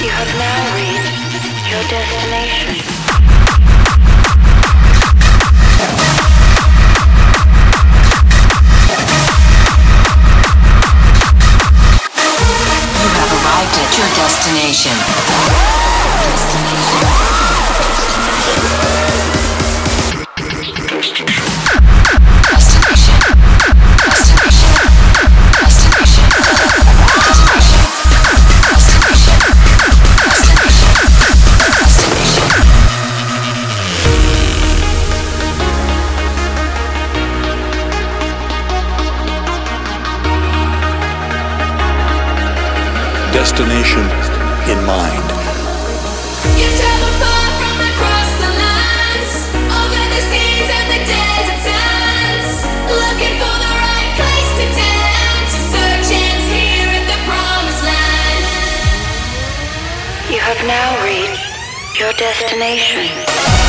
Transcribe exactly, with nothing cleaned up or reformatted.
You have now reached your destination. You have arrived at your destination. Destination in mind. You travel far from across the lands, over the seas and the desert sands, looking for the right place to dance. Your searching's here at the promised land. You have now reached your destination.